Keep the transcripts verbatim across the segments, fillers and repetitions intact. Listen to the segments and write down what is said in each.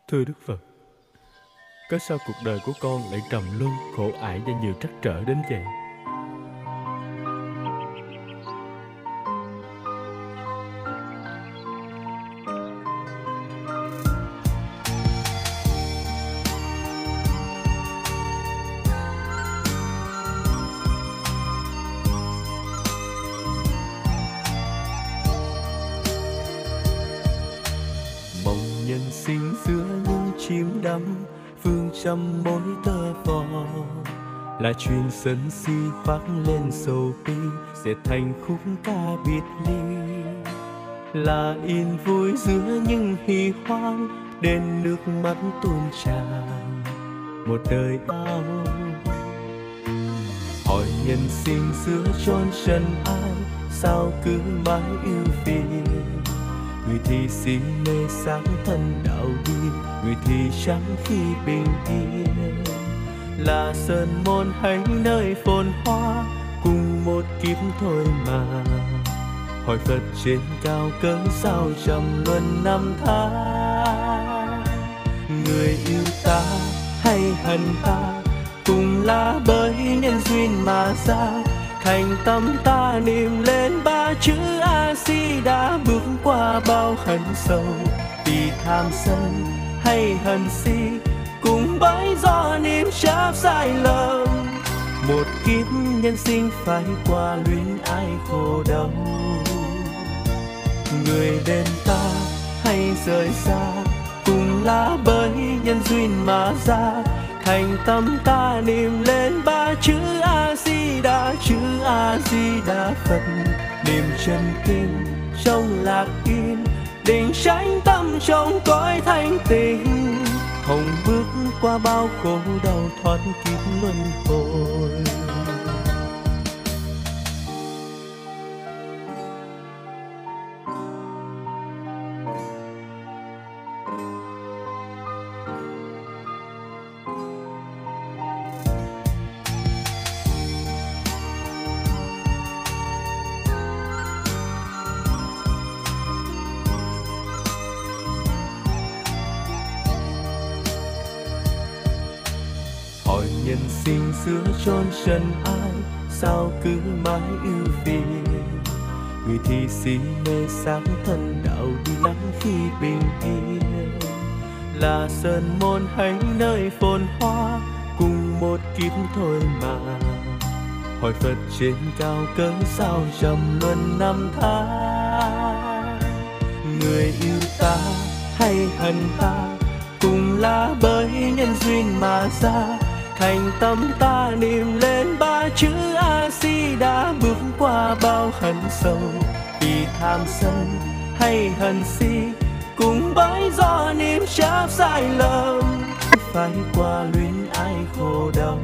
Thưa Đức Phật, cớ sao cuộc đời của con lại trầm luân, khổ ải và nhiều trắc trở đến vậy? Mộng nhân sinh giữa những chim đắm, phương trăm mối tơ vò, là chuyện sân si khoác lên sầu bi, sẽ thành khúc ca biệt ly. Là yên vui giữa những hy hoang, đến nước mắt tuôn tràn một đời ao. Hỏi nhân sinh giữa chốn trần ai, sao cứ mãi ưu phiền? Người thì si mê sáng thân đạo đi, người thì chẳng khi bình yên. Là sơn môn hay nơi phồn hoa, cùng một kiếp thôi mà. Hỏi Phật trên cao cớ sao trầm luân năm tháng? Người yêu ta hay hận ta, cùng là bởi nhân duyên mà ra. Thành tâm ta niệm lên ba chữ A Di Đà, bước qua bao hận sầu. Vì tham sân hay hận si, cùng bởi do niệm chấp sai lầm. Một kiếp nhân sinh phải qua luyến ai khổ đau. Người bên ta hay rời xa, cùng là bởi nhân duyên mà ra. Thành tâm ta niệm lên ba chữ A Di Đà, chữ A Di Đà Phật. Niệm chân kinh trong lạc yên, định tránh tâm trong cõi thanh tịnh. Hồng bước qua bao khổ đau, thoát kiếp luân hồi. Hỏi nhân sinh giữa chốn trần ai, sao cứ mãi ưu phiền? Người thì si mê sáng thân đạo đi, lắm khi bình yên. Là sơn môn hay nơi phồn hoa, cùng một kiếp thôi mà. Hỏi Phật trên cao cớ sao trầm luân năm tháng? Người yêu ta hay hận ta, cùng là bởi nhân duyên mà ra. Thành tâm ta niệm lên ba chữ A Di Đà, bước qua bao hận sầu. Vì tham sân hay hận si, cùng bởi do niệm chấp sai lầm. Phải qua luyến ai khổ đau.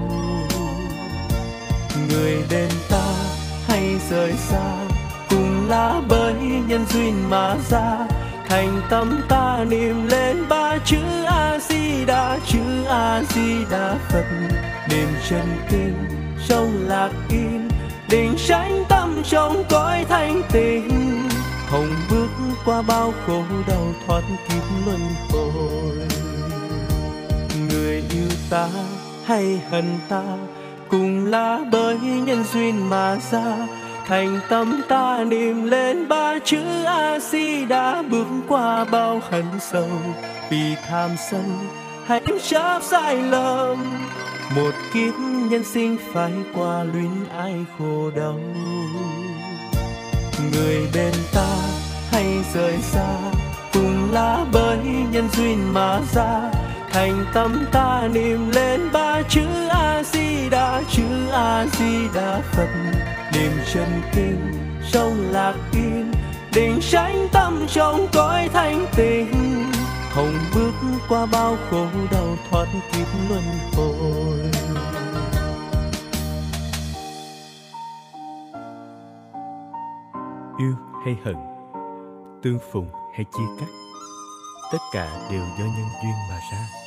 Người bên ta hay rời xa, cùng là bởi nhân duyên mà ra. Thành tâm ta niệm lên ba chữ A Di Đà, chữ A Di Đà Phật. Niệm chân kinh trong lạc yên, định tránh tâm trong cõi thanh tịnh. Hồng bước qua bao khổ đau, thoát kiếp luân hồi. Người yêu ta hay hận ta, cùng là bởi nhân duyên mà ra. Thành tâm ta niệm lên ba chữ A Di Đà, bước qua bao hận sầu. Vì tham sân hay chấp sai lầm, một kiếp nhân sinh phải qua luyến ai khổ đau. Người bên ta hay rời xa, cùng là bởi nhân duyên mà ra. Thành tâm ta niệm lên ba chữ A Di Đà, chữ A Di Đà Phật. Niệm chân kinh trong lạc yên, định tránh tâm trong cõi thanh tịnh. Hồng bước qua bao khổ đau, thoát kiếp luân hồi. Yêu hay hận, tương phùng hay chia cắt, tất cả đều do nhân duyên mà ra.